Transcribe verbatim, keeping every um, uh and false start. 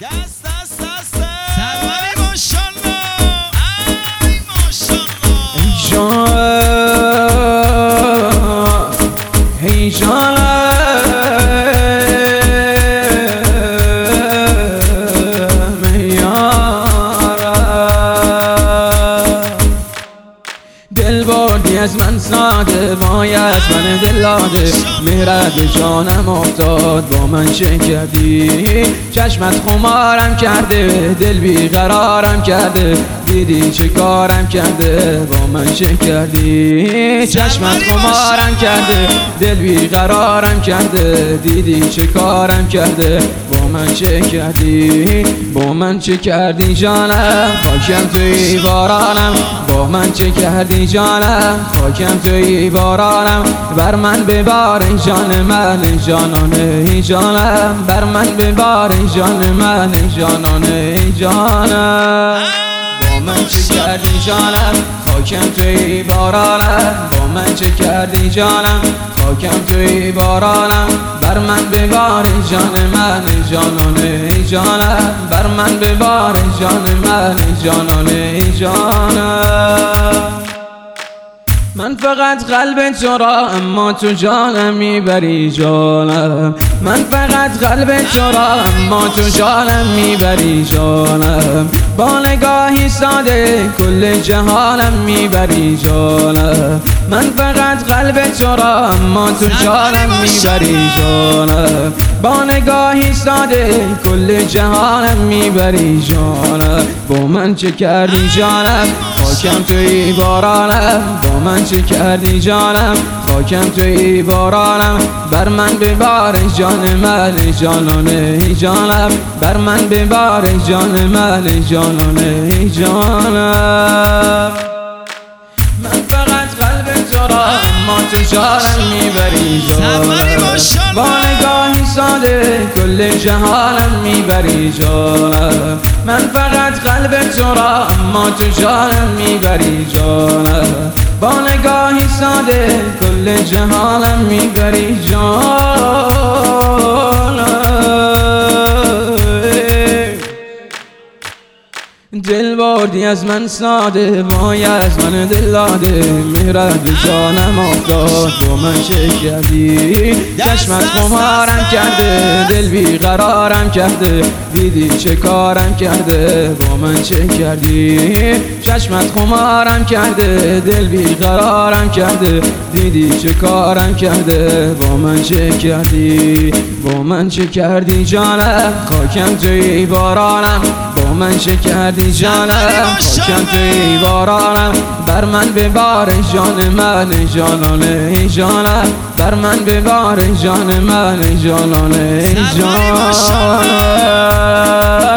دست دست دست سروری ماشالله ای ماشالله ای جان دل بردی از من ساده وای از من دل داده مهرت به جانم افتاد با من چه کردی چشمت خمارم کرده دل بیقرارم کرده دیدی چه کارم کرده با من چه کردی چشمت خمارم کرده دل بیقرارم کرده دیدی چه کارم کرده با من چه کردی با من چه کردی جانم خاکم توی بارانم با من چه کردی جانم خاکم توی بارانم بر من ببار جان من جانانه جانم بر من ببار جان من جانانه جانم با من چه کردی جانم خاکم توی بارانم با من چه کردی جانم خاکم توی بارانم بر من ببار جان من جانانه جانم بر من ببار جان من جانانه جانم من فقط قلب تو را اما تو جانم میبری جانم من فقط قلب تو را اما تو جانم میبری جانم با نگاهی ساده کل جهانم میبری جانم من فقط قلب تو را اما تو جانم میبری جانم با نگاهی ساده کل جهانم میبری جانم با من چه کردی جانم خاکم توی بارانم با من چه کردی جانم خاکم توی بارانم بر من ببار جان من جانانه جانم بر من ببار جان من جانانه جانم من فقط قلب تو را اما تو جانم میبری جانم با نگاهی ساده کل جهانم میبری جانم من فقط قلب تو را اما تو جانم میبری جانم با نگاهی ساده کل جهانم میبری جانم دل بردی از من ساده وای از من دل داده مهرت به جانم افتاد با من چه کردی چشمت خمارم کرده دل بیقرارم کرده دیدی چه کارم کرده با من چه کردی چشمت خمارم کرده دل بیقرارم کرده دیدی چه کارم کرده با من چه کردی با من چه کردی جانم خاکم توی بارانم با من چه کردی جانم خاکم توی بارانم بر من ببار جان من جانانه جانم بر من ببار جان من جانانه جانم